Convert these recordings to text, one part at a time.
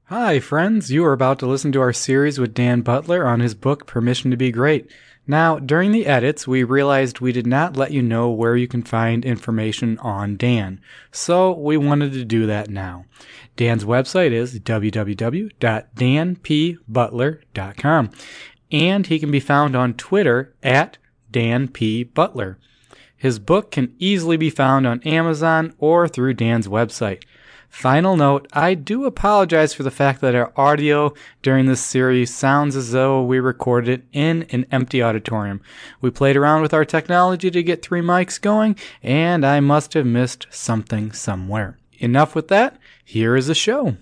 Hi, friends. You are about to listen to our series with Dan Butler on his book, Permission to Be Great. Now, during the edits, we realized we did not let you know where you can find information on Dan, so we wanted to do that now. Dan's website is www.danpbutler.com, and he can be found on Twitter at Dan P. Butler. His book can easily be found on Amazon or through Dan's website. Final note, I do apologize for the fact that our audio during this series sounds as though we recorded it in an empty auditorium. We played around with our technology to get 3 mics going, and I must have missed something somewhere. Enough with that, here is the show.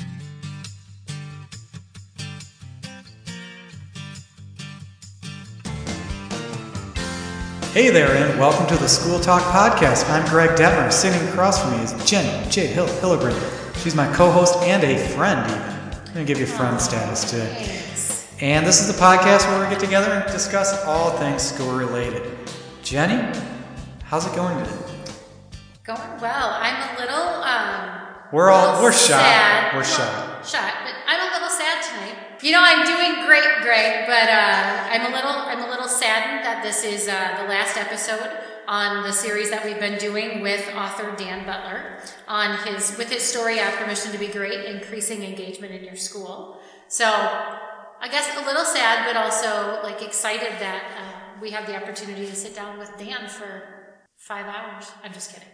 Hey there, and welcome to the School Talk Podcast. I'm Greg Detmer. Sitting across from me is Jenny J. Hillegren. She's my co-host and a friend, even. I'm going to give you friend status today. Thanks. And this is the podcast where we get together and discuss all things school-related. Jenny, how's it going today? Going well. I'm a little We're sad. We're shy. Shot, but I'm a little sad tonight. You know, I'm doing great, Greg, but I'm a little saddened that this is the last episode on the series that we've been doing with author Dan Butler with his story, Permission to Be Great, Increasing Engagement in Your School. So I guess a little sad, but also excited that we have the opportunity to sit down with Dan for 5 hours. I'm just kidding.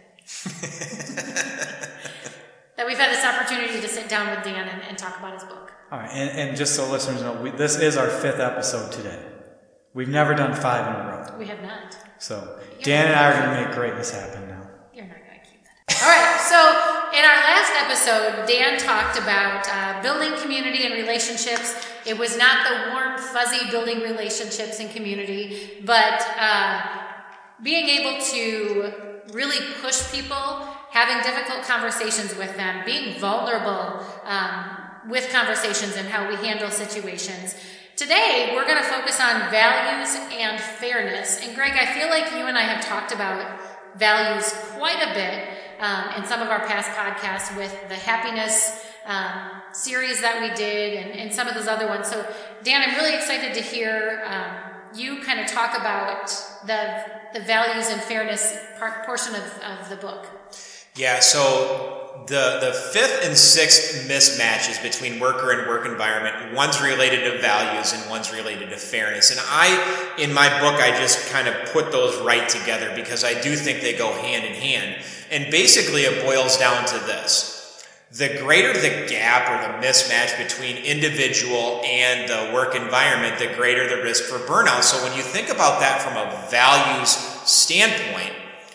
That we've had this opportunity to sit down with Dan and talk about his book. All right, and just so listeners know, this is our 5th episode today. We've never done 5 in a row. We have not. So Dan and I are going to make greatness happen now. You're not going to keep that. All right, so in our last episode, Dan talked about building community and relationships. It was not the warm, fuzzy building relationships and community, but being able to really push people, having difficult conversations with them, being vulnerable with conversations and how we handle situations. Today, we're going to focus on values and fairness. And Greg, I feel like you and I have talked about values quite a bit in some of our past podcasts with the happiness series that we did and some of those other ones. So, Dan, I'm really excited to hear you kind of talk about the values and fairness portion of the book. Yeah, so the 5th and 6th mismatches between worker and work environment, one's related to values and one's related to fairness. And in my book, I just kind of put those right together because I do think they go hand in hand. And basically it boils down to this. The greater the gap or the mismatch between individual and the work environment, the greater the risk for burnout. So when you think about that from a values standpoint,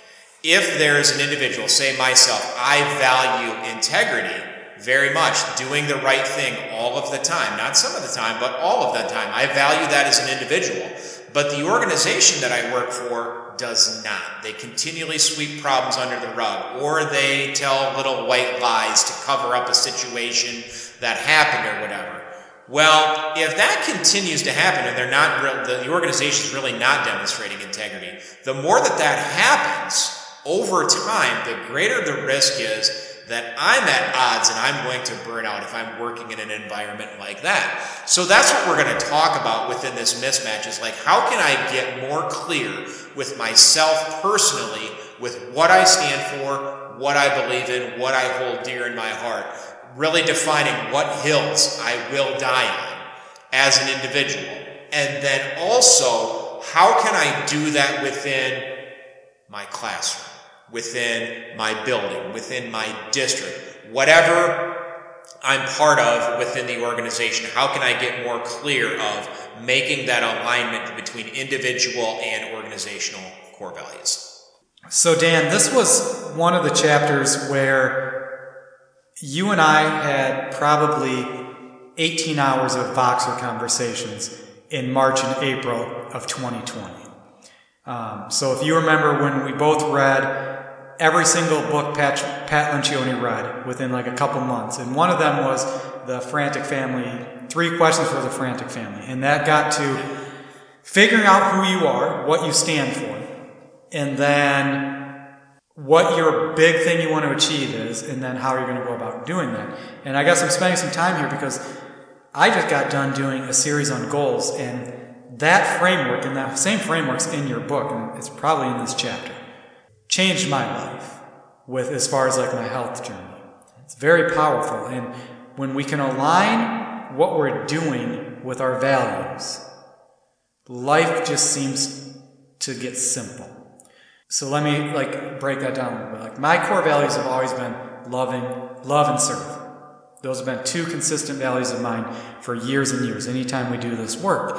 if there's an individual, say myself, I value integrity very much, doing the right thing all of the time, not some of the time, but all of the time. I value that as an individual. But the organization that I work for does not. They continually sweep problems under the rug, or they tell little white lies to cover up a situation that happened or whatever. Well, if that continues to happen and the organization is really not demonstrating integrity, the more that happens over time, the greater the risk is that I'm at odds and I'm going to burn out if I'm working in an environment like that. So that's what we're going to talk about within this mismatch is how can I get more clear with myself personally with what I stand for, what I believe in, what I hold dear in my heart, really defining what hills I will die on as an individual. And then also, how can I do that within my classroom, within my building, within my district, whatever I'm part of within the organization? How can I get more clear of making that alignment between individual and organizational core values? So Dan, this was one of the chapters where you and I had probably 18 hours of Voxer conversations in March and April of 2020. So if you remember when we both read every single book Pat Lencioni read within a couple months, and one of them was The Frantic Family, 3 Questions for the Frantic Family, and that got to figuring out who you are, what you stand for, and then what your big thing you want to achieve is, and then how you're going to go about doing that. And I guess I'm spending some time here because I just got done doing a series on goals, and that framework, and that same framework's in your book, and it's probably in this chapter, changed my life with as far as like my health journey. It's very powerful, and when we can align what we're doing with our values, life just seems to get simple. So let me break that down a little bit. Like, my core values have always been love and serve. Those have been two consistent values of mine for years and years, anytime we do this work.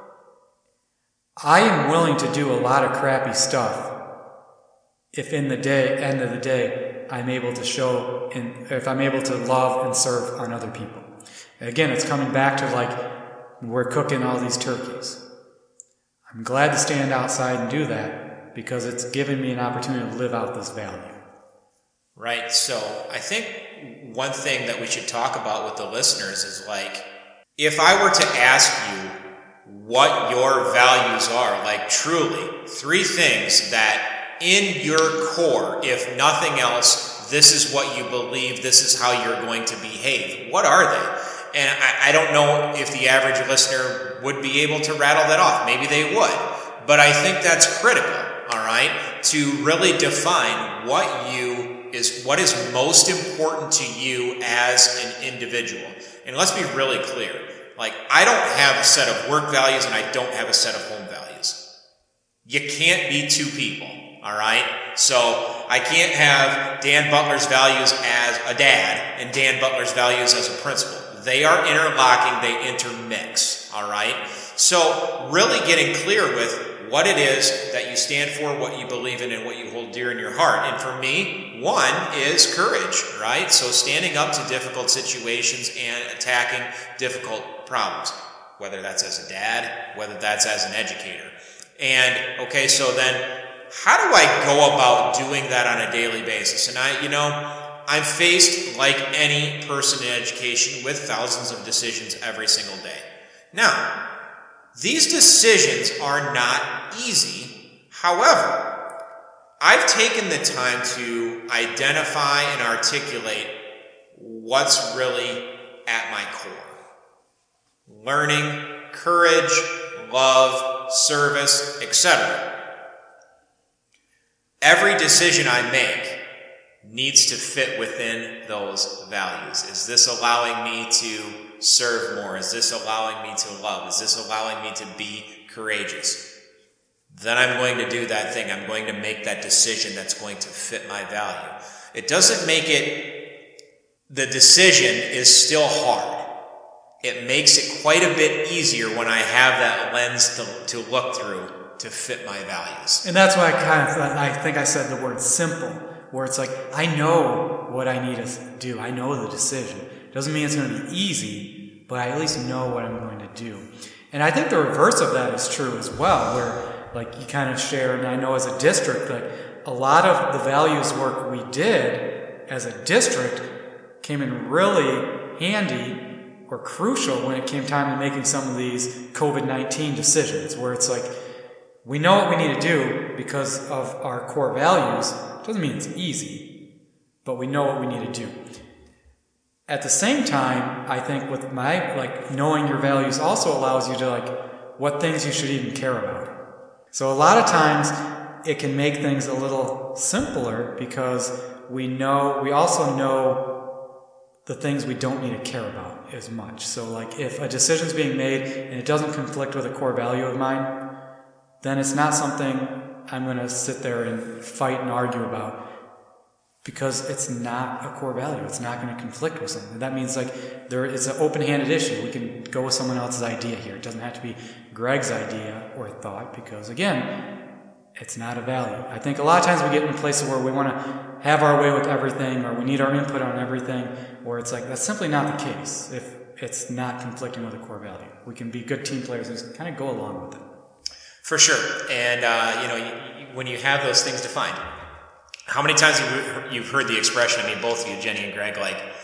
I am willing to do a lot of crappy stuff if end of the day, I'm able to show, if I'm able to love and serve on other people. Again, it's coming back to we're cooking all these turkeys. I'm glad to stand outside and do that because it's given me an opportunity to live out this value. Right. So I think one thing that we should talk about with the listeners is if I were to ask you what your values are, truly, 3 things that in your core, if nothing else, this is what you believe, this is how you're going to behave. What are they? And I don't know if the average listener would be able to rattle that off. Maybe they would. But I think that's critical, all right, to really define what is most important to you as an individual. And let's be really clear. I don't have a set of work values and I don't have a set of home values. You can't be 2 people, all right? So I can't have Dan Butler's values as a dad and Dan Butler's values as a principal. They are interlocking, they intermix, all right? So really getting clear with what it is that you stand for, what you believe in, and what you hold dear in your heart. And for me, one is courage, right? So standing up to difficult situations and attacking difficult problems, whether that's as a dad, whether that's as an educator. And, okay, so then how do I go about doing that on a daily basis? And I'm faced, like any person in education, with thousands of decisions every single day. Now, these decisions are not easy. However, I've taken the time to identify and articulate what's really at my core. Learning, courage, love, service, etc. Every decision I make needs to fit within those values. Is this allowing me to serve more? Is this allowing me to love? Is this allowing me to be courageous? Then I'm going to do that thing. I'm going to make that decision that's going to fit my value. It doesn't make it, the decision is still hard. It makes it quite a bit easier when I have that lens to look through to fit my values. And that's why I think I said the word simple, where it's I know what I need to do. I know the decision. Doesn't mean it's going to be easy, but I at least know what I'm going to do. And I think the reverse of that is true as well, where you kind of share, and I know as a district, a lot of the values work we did as a district came in really handy or crucial when it came time to making some of these COVID-19 decisions, where it's we know what we need to do because of our core values. It doesn't mean it's easy, but we know what we need to do. At the same time, I think with my, knowing your values also allows you to, what things you should even care about. So a lot of times it can make things a little simpler because we also know the things we don't need to care about as much. So if a decision's being made and it doesn't conflict with a core value of mine, then it's not something I'm going to sit there and fight and argue about because it's not a core value. It's not going to conflict with something. That means there is an open-handed issue. We can go with someone else's idea here. It doesn't have to be Greg's idea or thought because, again, it's not a value. I think a lot of times we get in places where we want to have our way with everything or we need our input on everything, or it's that's simply not the case if it's not conflicting with a core value. We can be good team players and just kind of go along with it. For sure. And, when you have those things defined, how many times have you've heard the expression, both of you, Jenny and Greg,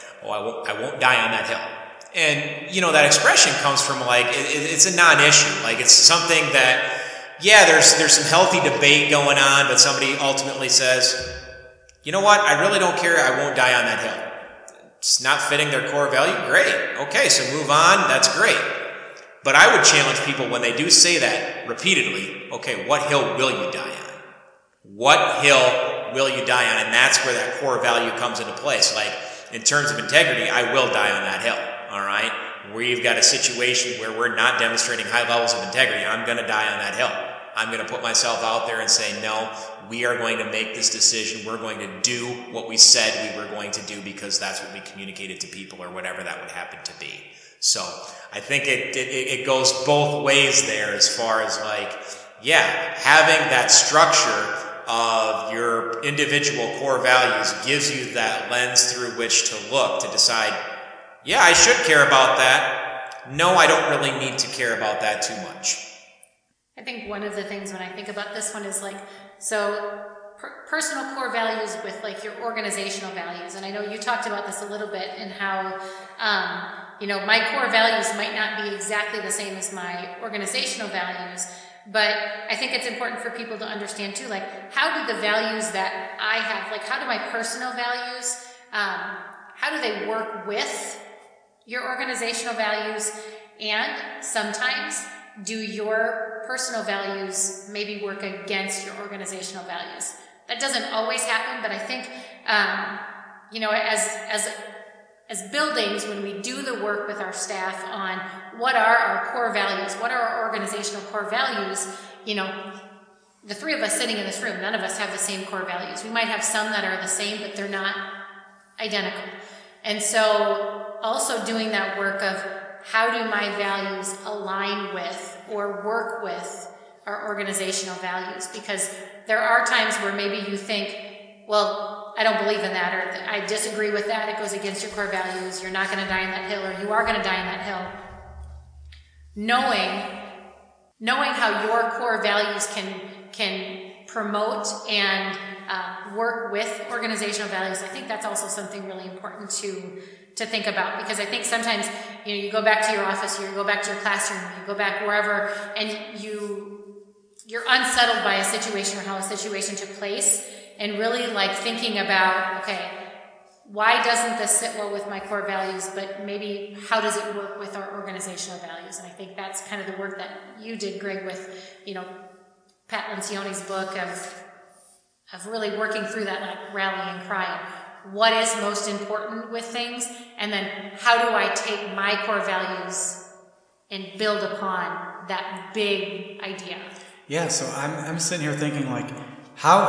I won't die on that hill. And, that expression comes from, it's a non-issue. It's something that, yeah, there's some healthy debate going on, but somebody ultimately says, you know what, I really don't care, I won't die on that hill. It's not fitting their core value, great. Okay, so move on, that's great. But I would challenge people when they do say that repeatedly, okay, what hill will you die on? What hill will you die on? And that's where that core value comes into place. Like, in terms of integrity, I will die on that hill, all right? We've got a situation where we're not demonstrating high levels of integrity. I'm going to die on that hill. I'm going to put myself out there and say, no, we are going to make this decision. We're going to do what we said we were going to do because that's what we communicated to people or whatever that would happen to be. So I think it goes both ways there as far as like, yeah, having that structure of your individual core values gives you that lens through which to look to decide, yeah, I should care about that. No, I don't really need to care about that too much. I think one of the things when I think about this one is like, so personal core values with like your organizational values. And I know you talked about this a little bit and how, my core values might not be exactly the same as my organizational values. But I think it's important for people to understand too, like, how do the values that I have, like, how do my personal values, how do they work with your organizational values? And sometimes do your personal values maybe work against your organizational values? That doesn't always happen, but I think, as buildings, when we do the work with our staff on what are our core values, what are our organizational core values, the three of us sitting in this room, none of us have the same core values. We might have some that are the same, but they're not identical. And so also doing that work of how do my values align with or work with our organizational values? Because there are times where maybe you think, well, I don't believe in that, or I disagree with that, it goes against your core values, you're not going to die on that hill, or you are going to die on that hill. Knowing how your core values can promote and work with organizational values, I think that's also something really important to think about, because I think sometimes you go back to your office, you go back to your classroom, you go back wherever, and you're unsettled by a situation or how a situation took place, and really like thinking about, okay, why doesn't this sit well with my core values, but maybe how does it work with our organizational values? And I think that's kind of the work that you did, Greg, with, Pat Lencioni's book of really working through that like rallying cry. What is most important with things? And then how do I take my core values and build upon that big idea? Yeah, so I'm sitting here thinking like, how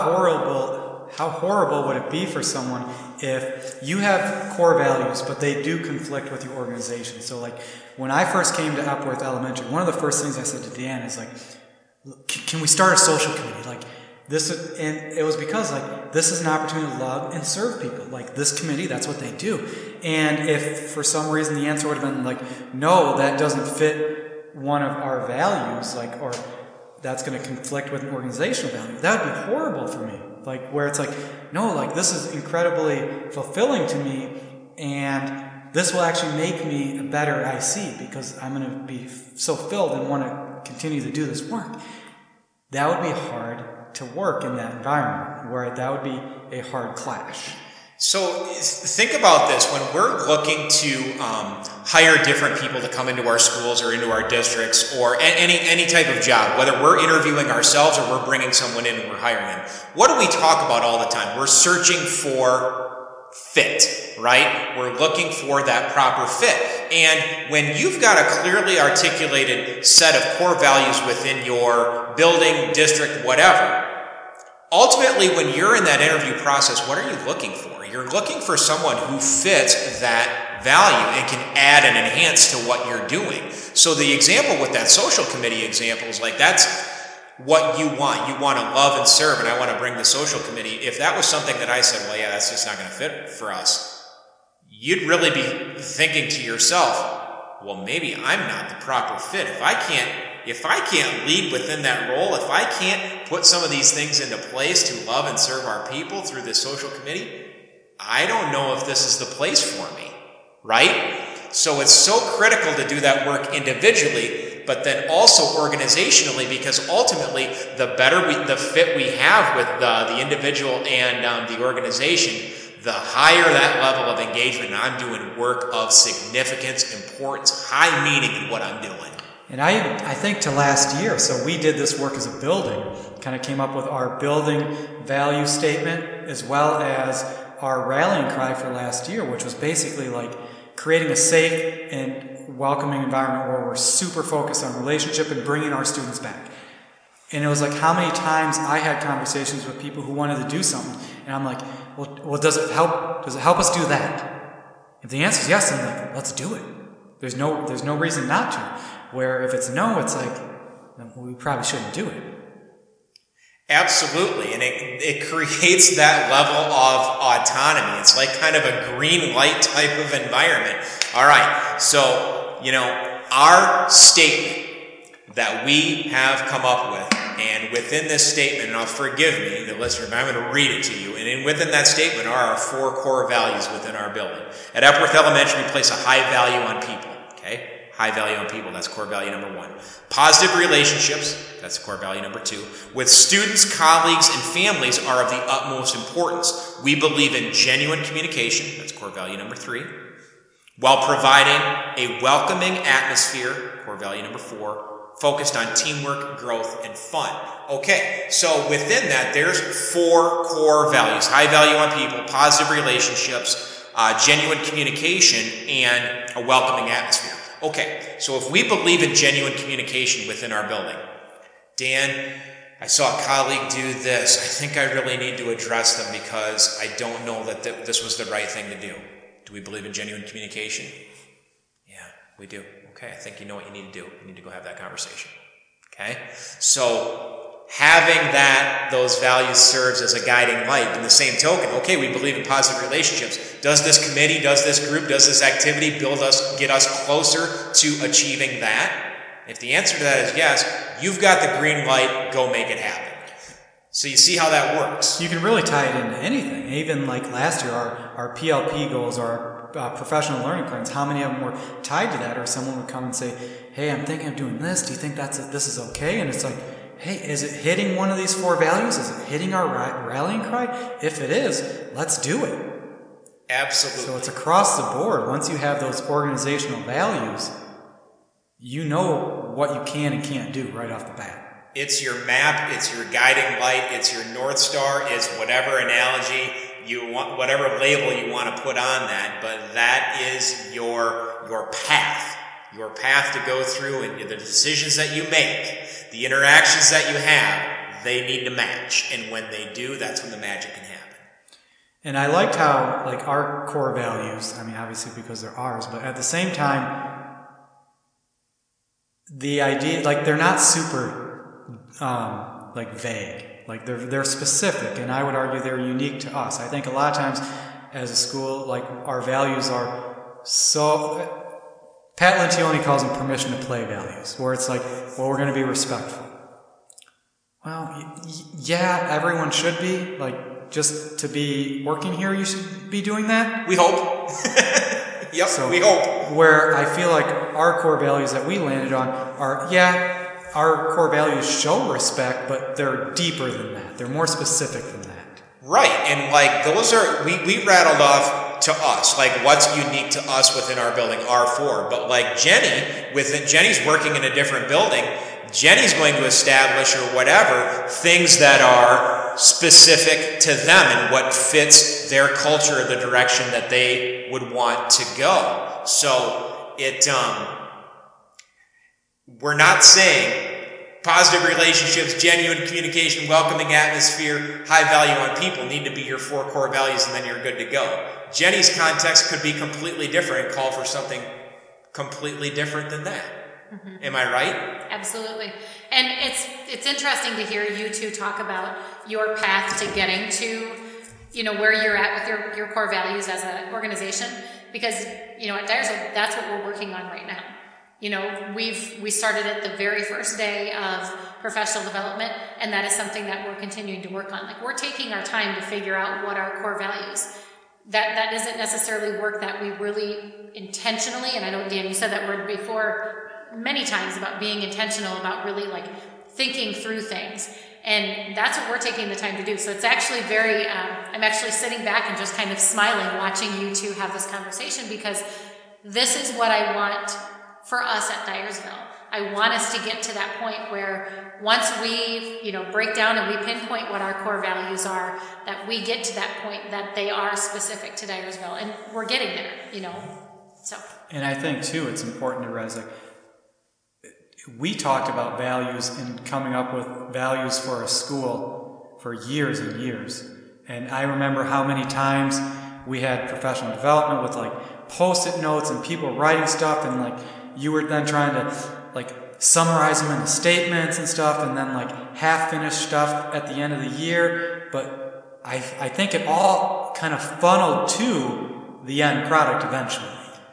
horrible would it be for someone if you have core values, but they do conflict with your organization? So like when I first came to Epworth Elementary, one of the first things I said to Dan is like, can we start a social committee? Like and it was because like this is an opportunity to love and serve people. Like this committee, that's what they do. And if for some reason the answer would have been like, no, that doesn't fit one of our values, like, or that's going to conflict with an organizational value, that would be horrible for me. Like where it's like, no, like this is incredibly fulfilling to me, and this will actually make me a better IC because I'm going to be so filled and want to continue to do this work. That would be hard to work in that environment, where that would be a hard clash. So think about this. When we're looking to hire different people to come into our schools or into our districts or any type of job, whether we're interviewing ourselves or we're bringing someone in and we're hiring them, what do we talk about all the time? We're searching for fit, right? We're looking for that proper fit. And when you've got a clearly articulated set of core values within your building, district, whatever, ultimately, when you're in that interview process, what are you looking for? You're looking for someone who fits that value and can add and enhance to what you're doing. So the example with that social committee example is like, that's what you want. You want to love and serve, and I want to bring the social committee. If that was something that I said, well, yeah, that's just not going to fit for us, you'd really be thinking to yourself, well, maybe I'm not the proper fit. If I can't lead within that role, if I can't put some of these things into place to love and serve our people through this social committee, I don't know if this is the place for me, right? So it's so critical to do that work individually, but then also organizationally, because ultimately the better the fit we have with the individual and the organization, the higher that level of engagement. And I'm doing work of significance, importance, high meaning in what I'm doing. And I think to last year, so we did this work as a building, kind of came up with our building value statement as well as our rallying cry for last year, which was basically like creating a safe and welcoming environment where we're super focused on relationship and bringing our students back. And it was like how many times I had conversations with people who wanted to do something, and I'm like, well, does it help us do that? If the answer is yes, then like, let's do it. There's no reason not to. Where if it's no, it's like, then we probably shouldn't do it. Absolutely, and it creates that level of autonomy. It's like kind of a green light type of environment. All right, so, our statement that we have come up with, and within this statement, and forgive me, the listener, but I'm going to read it to you, and within that statement are our 4 core values within our building. At Epworth Elementary, we place a high value on people, okay? High value on people, that's core value number 1. Positive relationships, that's core value number 2, with students, colleagues, and families are of the utmost importance. We believe in genuine communication, that's core value number 3, while providing a welcoming atmosphere, core value number 4, focused on teamwork, growth, and fun. Okay, so within that, there's 4 core values. High value on people, positive relationships, genuine communication, and a welcoming atmosphere. Okay, so if we believe in genuine communication within our building, Dan, I saw a colleague do this. I think I really need to address them because I don't know that this was the right thing to do. Do we believe in genuine communication? Yeah, we do. Okay, I think you know what you need to do. You need to go have that conversation. Okay? So, having those values serves as a guiding light. In the same token, okay, we believe in positive relationships. Does this committee, does this group, does this activity get us closer to achieving that? If the answer to that is yes, you've got the green light, go make it happen. So you see how that works. You can really tie it into anything. Even like last year, our PLP goals, our professional learning plans, how many of them were tied to that? Or someone would come and say, hey, I'm thinking of doing this. Do you think this is okay? And it's like, hey, is it hitting one of these 4 values? Is it hitting our rallying cry? If it is, let's do it. Absolutely. So it's across the board. Once you have those organizational values, you know what you can and can't do right off the bat. It's your map, it's your guiding light, it's your North Star, it's whatever analogy you want, whatever label you want to put on that, but that is your path. Your path to go through, and the decisions that you make, the interactions that you have, they need to match. And when they do, that's when the magic can happen. And I liked how, like, our core values, I mean, obviously because they're ours, but at the same time, the idea, like, they're not super, vague. Like, they're specific, and I would argue they're unique to us. I think a lot of times as a school, like, our values are so... Pat Lencioni calls them permission to play values, where it's like, well, we're going to be respectful. Well, yeah, everyone should be. Like, just to be working here, you should be doing that. We hope. Yep, so we hope. Where I feel like our core values that we landed on are, our core values show respect, but they're deeper than that. They're more specific than that. Right, and like those are, we rattled off to us, like what's unique to us within our building, R4. But like Jenny's working in a different building. Jenny's going to establish or whatever things that are specific to them and what fits their culture, the direction that they would want to go. So we're not saying positive relationships, genuine communication, welcoming atmosphere, high value on people need to be your 4 core values, and then you're good to go. Jenny's context could be completely different and call for something completely different than that. Mm-hmm. Am I right? Absolutely. And it's interesting to hear you two talk about your path to getting to, where you're at with your core values as an organization, because, at Dyersville, that's what we're working on right now. We started it the very first day of professional development, and that is something that we're continuing to work on. Like, we're taking our time to figure out what our core values. That isn't necessarily work that we really intentionally, and I know, Dan, you said that word before, many times about being intentional, about really like thinking through things. And that's what we're taking the time to do. So it's actually very, I'm actually sitting back and just kind of smiling, watching you two have this conversation, because this is what I want for us at Dyersville. I want us to get to that point where once we, break down and we pinpoint what our core values are, that we get to that point that they are specific to Dyersville, and we're getting there, so. And I think too, it's important to realize, we talked about values and coming up with values for a school for years and years. And I remember how many times we had professional development with Post-it notes and people writing stuff, and you were then trying to summarize them into statements and stuff, and then half-finished stuff at the end of the year. But I think it all kind of funneled to the end product eventually.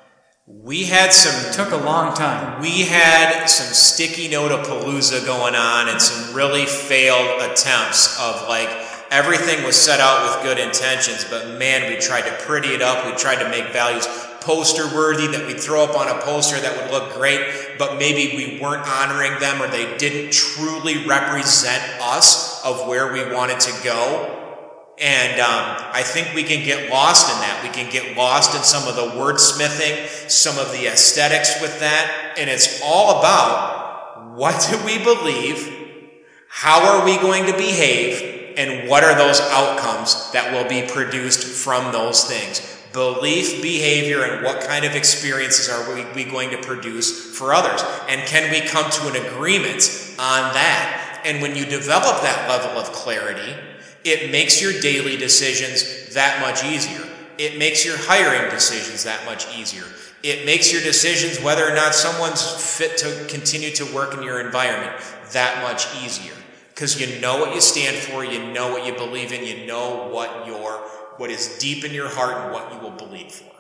It took a long time. We had some sticky note-a-palooza going on, and some really failed attempts of everything was set out with good intentions, but man, we tried to pretty it up. We tried to make values poster-worthy, that we'd throw up on a poster that would look great, but maybe we weren't honoring them, or they didn't truly represent us of where we wanted to go. And I think we can get lost in that. We can get lost in some of the wordsmithing, some of the aesthetics with that. And it's all about, what do we believe? How are we going to behave? And what are those outcomes that will be produced from those things? Belief, behavior, and what kind of experiences are we going to produce for others? And can we come to an agreement on that? And when you develop that level of clarity, it makes your daily decisions that much easier. It makes your hiring decisions that much easier. It makes your decisions whether or not someone's fit to continue to work in your environment that much easier. Because you know what you stand for, you know what you believe in, you know what is deep in your heart and what you will bleed for.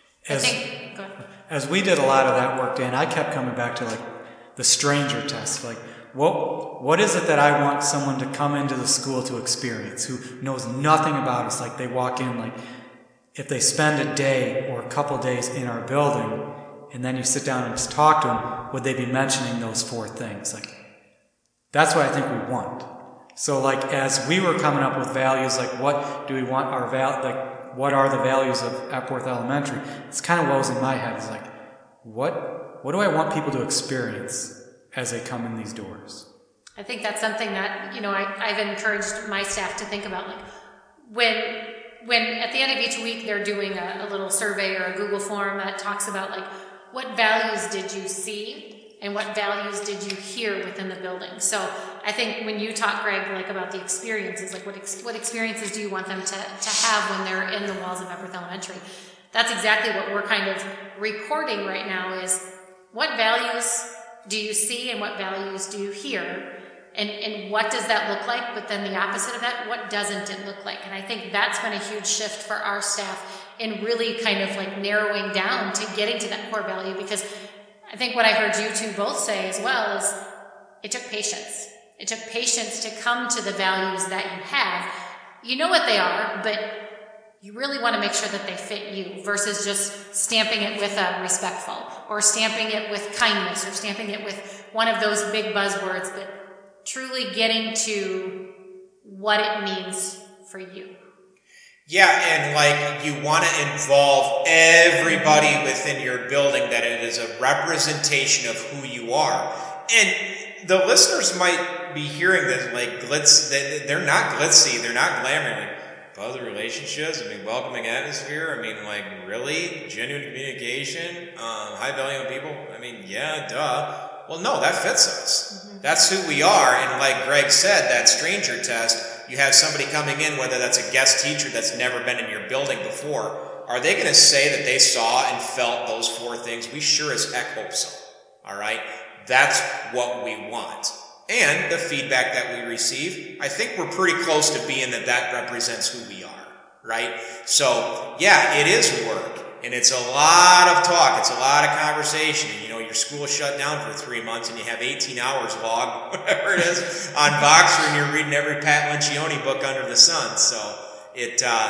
As we did a lot of that work, Dan, I kept coming back to the stranger test. What is it that I want someone to come into the school to experience, who knows nothing about us? They walk in, if they spend a day or a couple days in our building, and then you sit down and just talk to them, would they be mentioning those 4 things? That's what I think we want. So, as we were coming up with values, what do we want our what are the values of Epworth Elementary? It's kind of what was in my head. It's what do I want people to experience as they come in these doors? I think that's something that, I've encouraged my staff to think about. When at the end of each week they're doing a little survey or a Google form that talks about what values did you see and what values did you hear within the building. So I think when you talk, Greg, about the experiences, what experiences do you want them to have when they're in the walls of Epworth Elementary? That's exactly what we're kind of recording right now, is what values do you see and what values do you hear? And what does that look like? But then the opposite of that, what doesn't it look like? And I think that's been a huge shift for our staff in really kind of narrowing down to getting to that core value, because I think what I heard you two both say as well is it took patience. It took patience to come to the values that you have. You know what they are, but you really want to make sure that they fit you, versus just stamping it with respectful, or stamping it with kindness, or stamping it with one of those big buzzwords, but truly getting to what it means for you. Yeah, and you want to involve everybody within your building, that it is a representation of who you are. And the listeners might be hearing this they're not glitzy, they're not glamour. Positive relationships, welcoming atmosphere, really? Genuine communication, high value of people? Yeah, duh. Well, no, that fits us. Mm-hmm. That's who we are. And like Greg said, that stranger test, you have somebody coming in, whether that's a guest teacher that's never been in your building before, are they going to say that they saw and felt those 4 things? We sure as heck hope so. All right? That's what we want. And the feedback that we receive, I think we're pretty close to being that represents who we are, right? So, yeah, it is work. And it's a lot of talk. It's a lot of conversation. Your school shut down for 3 months and you have 18 hours logged, whatever it is, on Voxer, and you're reading every Pat Lencioni book under the sun. So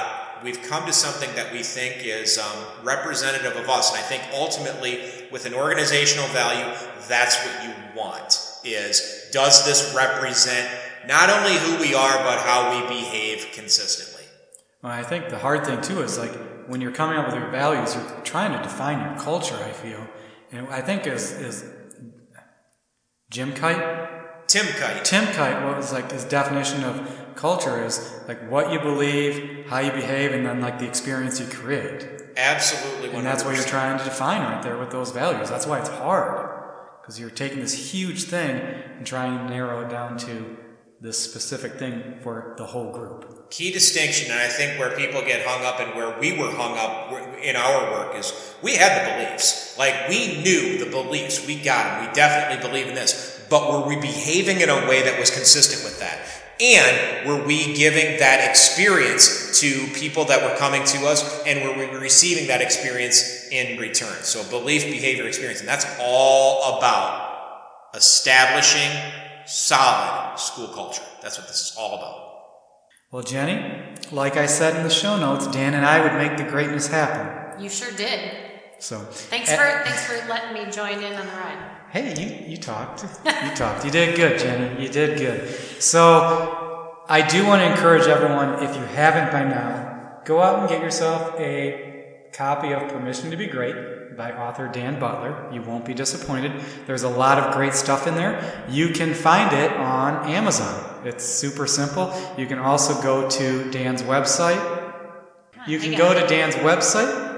we've come to something that we think is representative of us. And I think ultimately, with an organizational value, that's what you want, is does this represent not only who we are, but how we behave consistently? Well, I think the hard thing, too, is like when you're coming up with your values, you're trying to define your culture, I feel. And I think is Tim Kite, what was like his definition of culture is like what you believe, how you behave, and then like the experience you create. Absolutely. 100%. And that's what you're trying to define right there with those values. That's why it's hard, because you're taking this huge thing and trying to narrow it down to this specific thing for the whole group. Key distinction, and I think where people get hung up and where we were hung up in our work is we had the beliefs. Like, we knew the beliefs. We got them. We definitely believe in this. But were we behaving in a way that was consistent with that? And were we giving that experience to people that were coming to us, and were we receiving that experience in return? So belief, behavior, experience. And that's all about establishing solid school culture. That's what this is all about. Well, Jenny, like I said in the show notes, Dan and I would make the greatness happen. You sure did. So thanks for letting me join in on the ride. Hey, you talked. You did good, Jenny. You did good. So I do want to encourage everyone, if you haven't by now, go out and get yourself a copy of Permission to Be Great by author Dan Butler. You won't be disappointed. There's a lot of great stuff in there. You can find it on Amazon. It's super simple. You can also go to Dan's website. You can go to Dan's website,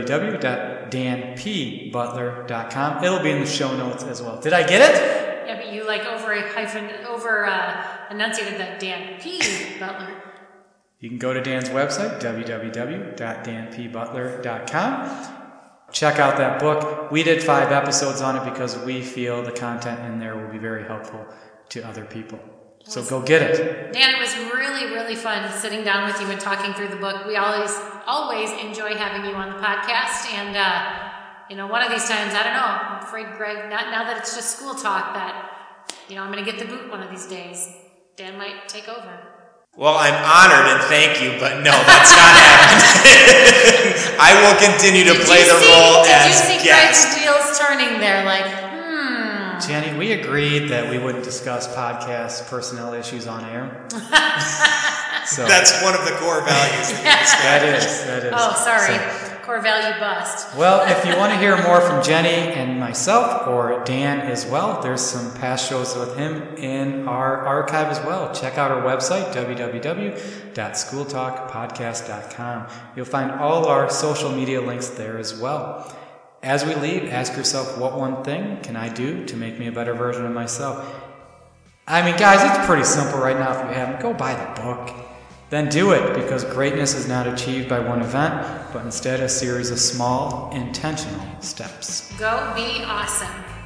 www.danpbutler.com. It'll be in the show notes as well. Did I get it? Yeah, but you like enunciated that Dan P. Butler. You can go to Dan's website, www.danpbutler.com. Check out that book. We did 5 episodes on it because we feel the content in there will be very helpful to other people. So go get it. Dan, it was really, really fun sitting down with you and talking through the book. We always enjoy having you on the podcast. And, one of these times, I don't know, I'm afraid, Greg, now that it's just school talk, that, I'm going to get the boot one of these days. Dan might take over. Well, I'm honored and thank you, but no, that's not happening. I will continue to play the role as guest. Did you see Greg's wheels turning there like, Jenny, we agreed that we wouldn't discuss podcast personnel issues on air. So that's one of the core values. That is. Oh, sorry. Core value bust. Well, if you want to hear more from Jenny and myself, or Dan as well, there's some past shows with him in our archive as well. Check out our website, www.schooltalkpodcast.com. You'll find all our social media links there as well. As we leave, ask yourself, what one thing can I do to make me a better version of myself? I mean, guys, it's pretty simple right now. If you haven't, go buy the book. Then do it, because greatness is not achieved by one event, but instead a series of small, intentional steps. Go be awesome.